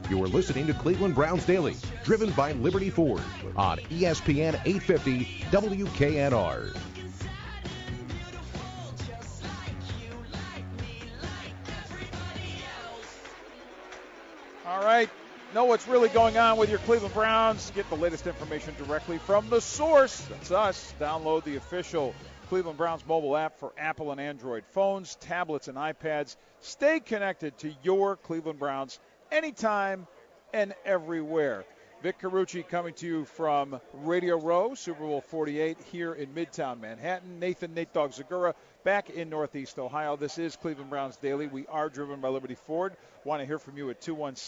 You're listening to Cleveland Browns Daily, driven by Liberty Ford on ESPN 850 WKNR. All right, know what's really going on with your Cleveland Browns. Get the latest information directly from the source. That's us. Download the official Cleveland Browns mobile app for Apple and Android phones, tablets, and iPads. Stay connected to your Cleveland Browns anytime and everywhere. Vic Carucci coming to you from Radio Row, Super Bowl 48 here in Midtown Manhattan. Nathan Nate Dogg Zagura back in Northeast Ohio. This is Cleveland Browns Daily. We are driven by Liberty Ford. Want to hear from you at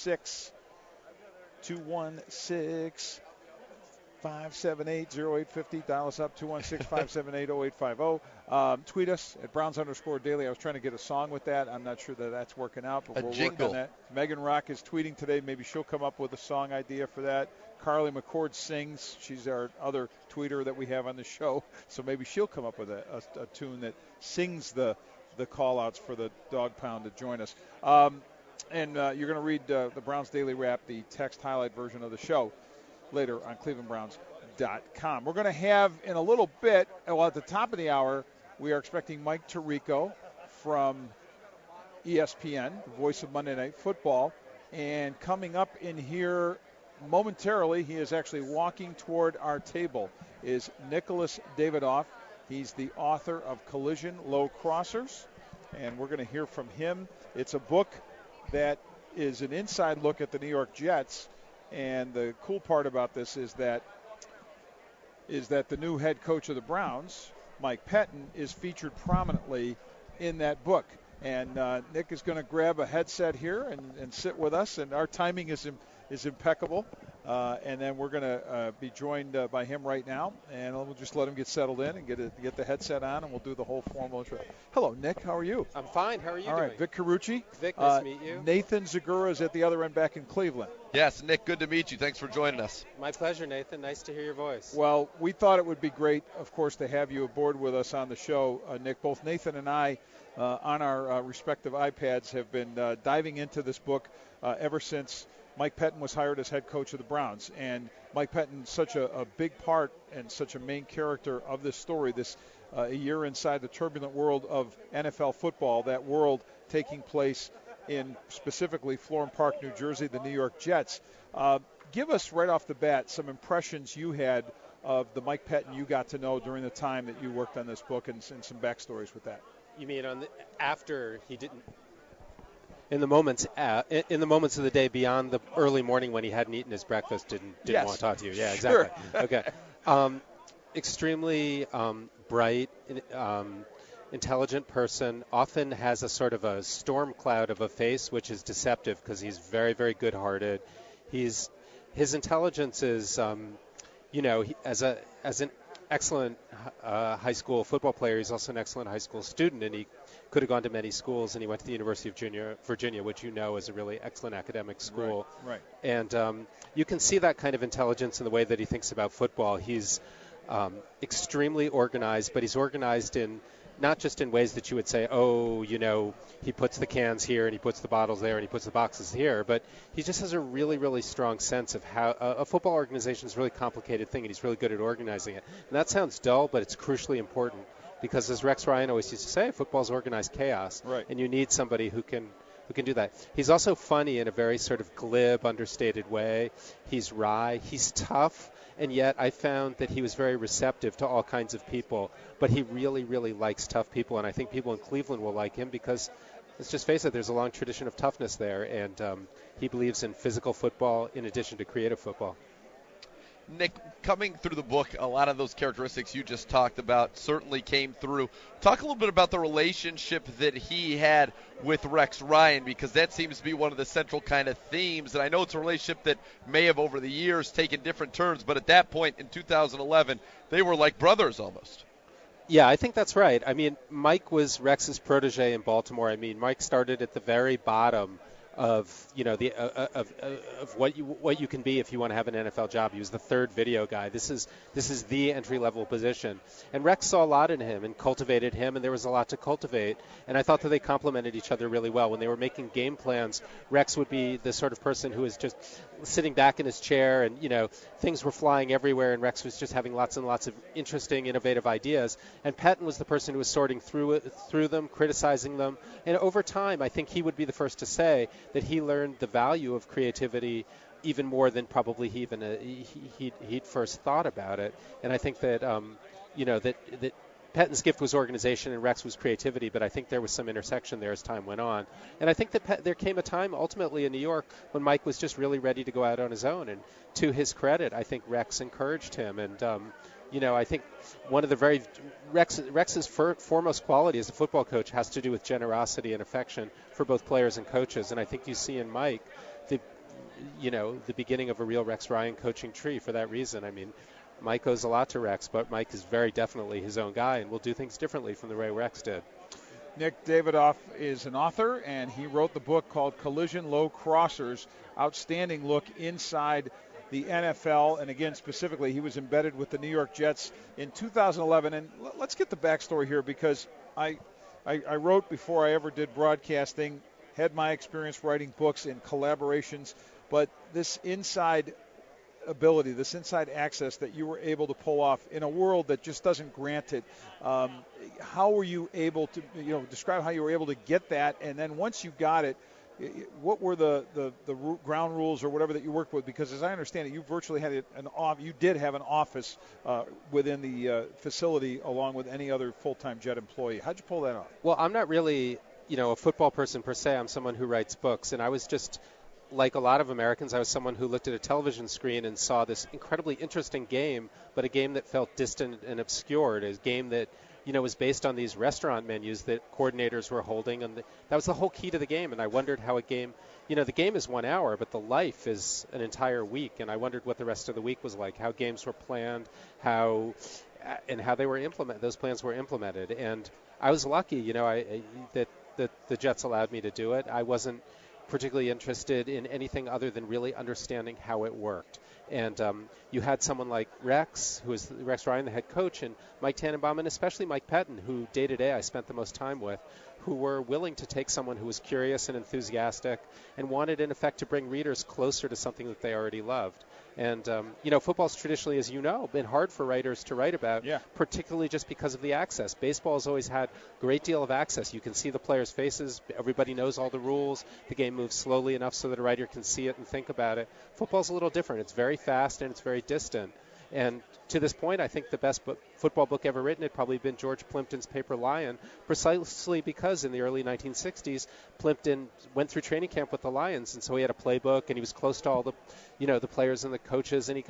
216-578-0850. Dial us up, 216-578-0850. Tweet us at Browns_Daily. I was trying to get a song with that. I'm not sure that that's working out, but we'll work on that. Megan Rock is tweeting today. Maybe she'll come up with a song idea for that. Carly McCord sings. She's our other tweeter that we have on the show, so maybe she'll come up with a tune that sings the call-outs for the Dog Pound to join us. And you're going to read the Browns Daily Wrap, the text highlight version of the show, later on clevelandbrowns.com. We're going to have in a little bit, well, at the top of the hour, we are expecting Mike Tirico from ESPN, the voice of Monday Night Football. And coming up in here momentarily, he is actually walking toward our table, is Nicholas Davidoff. He's the author of Collision Low Crossers, and we're going to hear from him. It's a book that is an inside look at the New York Jets. And the cool part about this is that the new head coach of the Browns, Mike Pettine, is featured prominently in that book. And Nick is going to grab a headset here and sit with us. And our timing is impeccable. And then we're going to be joined by him right now. And we'll just let him get settled in and get the headset on, and we'll do the whole formal intro. Hello, Nick. How are you? I'm fine. How are you doing? All right. Vic Carucci. Vic, nice to meet you. Nathan Zagura is at the other end back in Cleveland. Yes, Nick, good to meet you. Thanks for joining us. My pleasure, Nathan. Nice to hear your voice. Well, we thought it would be great, of course, to have you aboard with us on the show, Nick. Both Nathan and I, on our respective iPads, have been diving into this book ever since Mike Pettine was hired as head coach of the Browns. And Mike Pettine, such a big part and such a main character of this story, this a year inside the turbulent world of NFL football, that world taking place in specifically Florham Park, New Jersey, the New York Jets. Give us right off the bat some impressions you had of the Mike Pettine you got to know during the time that you worked on this book, and some backstories with that. You mean after he didn't? In the moments of the day beyond the early morning when he hadn't eaten his breakfast, didn't Yes. want to talk to you. Yeah, Sure. exactly. Okay. Extremely bright, intelligent person, often has a sort of a storm cloud of a face, which is deceptive because he's very, very good-hearted. His intelligence is, as an excellent high school football player, he's also an excellent high school student, and he could have gone to many schools, and he went to the University of Virginia, which you know is a really excellent academic school. Right. And you can see that kind of intelligence in the way that he thinks about football. He's extremely organized, but he's organized in not just in ways that you would say, he puts the cans here and he puts the bottles there and he puts the boxes here, but he just has a really, really strong sense of how a football organization is a really complicated thing, and he's really good at organizing it. And that sounds dull, but it's crucially important because, as Rex Ryan always used to say, football is organized chaos, right, and you need somebody who can do that. He's also funny in a very sort of glib, understated way. He's wry. He's tough. And yet I found that he was very receptive to all kinds of people. But he really, really likes tough people. And I think people in Cleveland will like him because, let's just face it, there's a long tradition of toughness there. And he believes in physical football in addition to creative football. Nick, coming through the book, a lot of those characteristics you just talked about certainly came through. Talk a little bit about the relationship that he had with Rex Ryan, because that seems to be one of the central kind of themes. And I know it's a relationship that may have over the years taken different turns, but at that point in 2011, they were like brothers almost. Yeah, I think that's right. I mean, Mike was Rex's protege in Baltimore. I mean, Mike started at the very bottom of what you can be if you want to have an NFL job. He was the third video guy. This is the entry level position, and Rex saw a lot in him and cultivated him, and there was a lot to cultivate. And I thought that they complemented each other really well. When they were making game plans, Rex would be the sort of person who was just sitting back in his chair, and things were flying everywhere, and Rex was just having lots and lots of interesting, innovative ideas. And Pettine was the person who was sorting through them, criticizing them, and over time, I think he would be the first to say that he learned the value of creativity even more than probably he'd first thought about it. And I think that that Pettine's gift was organization and Rex was creativity, but I think there was some intersection there as time went on. And I think that there came a time ultimately in New York when Mike was just really ready to go out on his own. And to his credit, I think Rex encouraged him. And I think one of the Rex's foremost quality as a football coach has to do with generosity and affection for both players and coaches. And I think you see in Mike the beginning of a real Rex Ryan coaching tree for that reason. I mean, Mike owes a lot to Rex, but Mike is very definitely his own guy and will do things differently from the way Rex did. Nick Davidoff is an author, and he wrote the book called Collision Low Crossers, outstanding look inside the NFL. And again, specifically, he was embedded with the New York Jets in 2011. And let's get the backstory here, because I wrote before I ever did broadcasting, had my experience writing books in collaborations, but this inside ability, this inside access that you were able to pull off in a world that just doesn't grant it. How were you able to, describe how you were able to get that? And then once you got it, what were the ground rules or whatever that you worked with? Because as I understand it, you virtually had you did have an office within the facility along with any other full-time Jet employee. How'd you pull that off? Well, I'm not really, a football person per se. I'm someone who writes books, and I was just, like a lot of Americans, I was someone who looked at a television screen and saw this incredibly interesting game, but a game that felt distant and obscured, a game that was based on these restaurant menus that coordinators were holding, and that was the whole key to the game. And I wondered how a game, the game is 1 hour, but the life is an entire week, and I wondered what the rest of the week was like, how games were planned, how they were implemented. Those plans were implemented, and I was lucky, that the Jets allowed me to do it. I wasn't particularly interested in anything other than really understanding how it worked. And you had someone like Rex, who was Rex Ryan, the head coach, and Mike Tannenbaum, and especially Mike Pettine, who day-to-day I spent the most time with, who were willing to take someone who was curious and enthusiastic and wanted, in effect, to bring readers closer to something that they already loved. And, football's traditionally, as you know, been hard for writers to write about, particularly just because of the access. Baseball has always had a great deal of access. You can see the players' faces. Everybody knows all the rules. The game moves slowly enough so that a writer can see it and think about it. Football's a little different. It's very fast and it's very distant. And to this point, I think the best football book ever written had probably been George Plimpton's Paper Lion, precisely because in the early 1960s, Plimpton went through training camp with the Lions, and so he had a playbook, and he was close to all the, the players and the coaches, and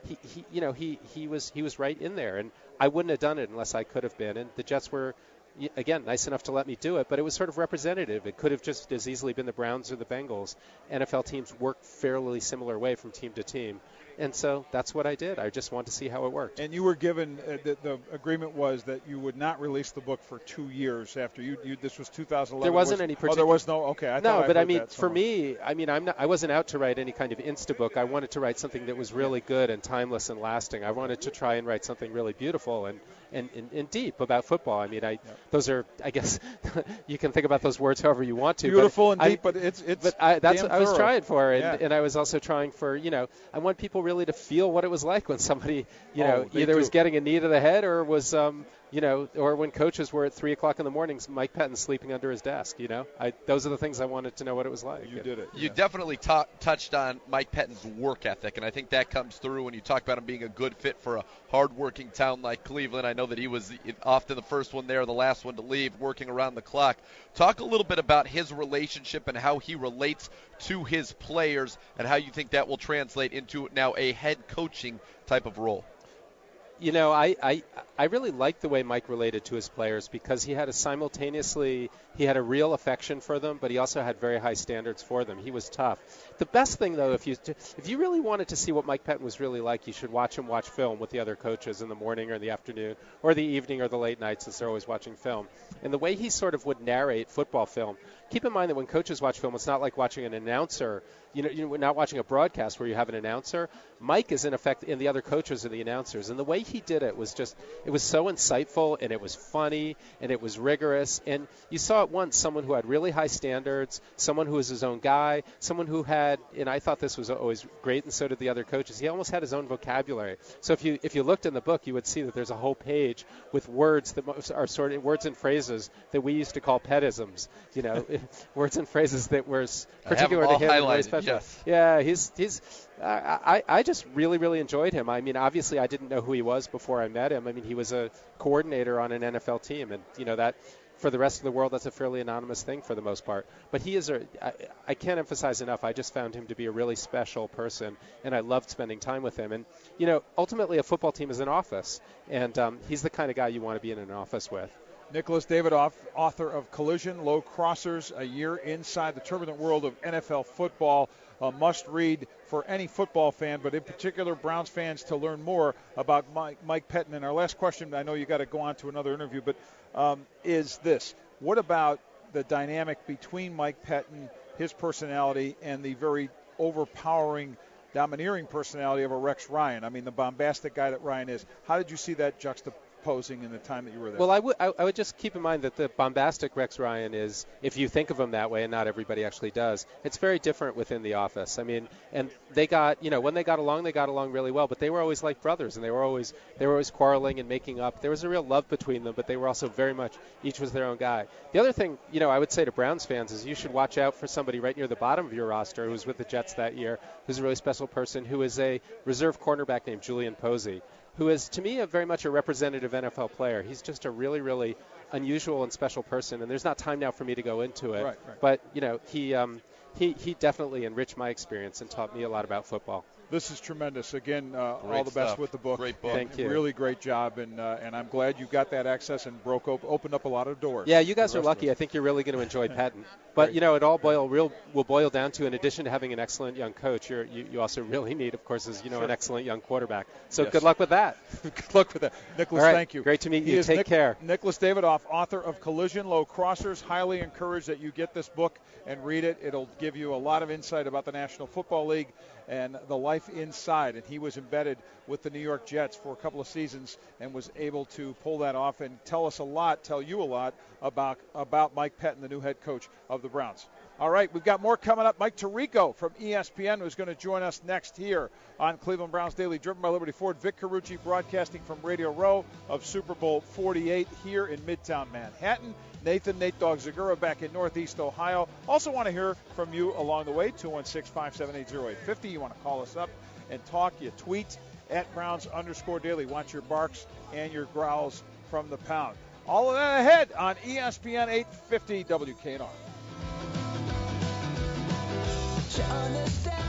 he was right in there. And I wouldn't have done it unless I could have been. And the Jets were, again, nice enough to let me do it, but it was sort of representative. It could have just as easily been the Browns or the Bengals. NFL teams work fairly similar way from team to team. And so that's what I did. I just wanted to see how it worked. And you were given the agreement was that you would not release the book for 2 years after you. This was 2011. There wasn't any particular. Oh, there was no. Okay, For me, I wasn't out to write any kind of Insta book. I wanted to write something that was really good and timeless and lasting. I wanted to try and write something really beautiful and deep about football. I mean, those are, I guess, you can think about those words however you want to. Beautiful and deep, but it's. But that's what I was trying for, and I was also trying for, I want people really to feel what it was like when somebody, either was getting a knee to the head or was, or when coaches were at 3 o'clock in the mornings, Mike Pettine sleeping under his desk. Those are the things I wanted to know what it was like. You did it. You definitely touched on Mike Pettine's work ethic, and I think that comes through when you talk about him being a good fit for a hard-working town like Cleveland. I know that he was often the first one there, the last one to leave, working around the clock. Talk a little bit about his relationship and how he relates to his players and how you think that will translate into now a head coaching type of role. You know, I really liked the way Mike related to his players because he had a real affection for them, but he also had very high standards for them. He was tough. The best thing, though, if you really wanted to see what Mike Pettine was really like, you should watch him watch film with the other coaches in the morning or in the afternoon or the evening or the late nights, since they're always watching film. And the way he sort of would narrate football film, keep in mind that when coaches watch film, it's not like watching an announcer. You're not watching a broadcast where you have an announcer. Mike is, in effect, and the other coaches are the announcers. And the way he did it was it was so insightful, and it was funny, and it was rigorous. And you saw at once someone who had really high standards, someone who was his own guy, someone who had, and I thought this was always great, and so did the other coaches, he almost had his own vocabulary. So if you looked in the book, you would see that there's a whole page with words that are sort of words and phrases that we used to call petisms, words and phrases that were particular to him. Very special. Yes. Yeah, I just really, really enjoyed him. I mean, obviously I didn't know who he was before I met him. I mean, he was a coordinator on an NFL team, and that for the rest of the world, that's a fairly anonymous thing for the most part. But he is I can't emphasize enough, I just found him to be a really special person, and I loved spending time with him. And, ultimately a football team is an office, and he's the kind of guy you want to be in an office with. Nicholas Davidoff, author of Collision, Low Crossers, A Year Inside the Turbulent World of NFL Football. A must-read for any football fan, but in particular Browns fans, to learn more about Mike Pettine. And our last question, I know you got to go on to another interview, but is this. What about the dynamic between Mike Pettine, his personality, and the very overpowering, domineering personality of a Rex Ryan? I mean, the bombastic guy that Ryan is. How did you see that juxtaposing in the time that you were there? Well, I would just keep in mind that the bombastic Rex Ryan is, if you think of him that way, and not everybody actually does, it's very different within the office. I mean, and they got, when they got along really well, but they were always like brothers, and they were always quarreling and making up. There was a real love between them, but they were also very much, each was their own guy. The other thing, I would say to Browns fans is you should watch out for somebody right near the bottom of your roster who was with the Jets that year, who's a really special person, who is a reserve cornerback named Julian Posey, who is, to me, very much a representative NFL player. He's just a really, really unusual and special person, and there's not time now for me to go into it. Right. But, he definitely enriched my experience and taught me a lot about football. This is tremendous. Again, all the best with the book. Great book. Thank you. Really great job, and I'm glad you got that access and opened up a lot of doors. Yeah, you guys are lucky. I think you're really going to enjoy Pettine. But, it all will boil down to, in addition to having an excellent young coach, you also really need, of course, an excellent young quarterback. So Good luck with that. Good luck with that. Nicholas, thank you. Great to meet you. Take care. Nicholas Davidoff, author of Collision, Low Crossers. Highly encourage that you get this book and read it. It'll give you a lot of insight about the National Football League and the life inside. And he was embedded with the New York Jets for a couple of seasons and was able to pull that off and tell you a lot about Mike Pettine, the new head coach of the Browns. All right, we've got more coming up. Mike Tirico from ESPN, who's going to join us next here on Cleveland Browns Daily, driven by Liberty Ford. Vic Carucci broadcasting from Radio Row of Super Bowl 48 here in Midtown Manhattan. Nate Dogg Zagura back in Northeast Ohio. Also want to hear from you along the way, 216-578-0850. You want to call us up and talk. You tweet at Browns_Daily. Want your barks and your growls from the pound. All of that ahead on ESPN 850 WKNR.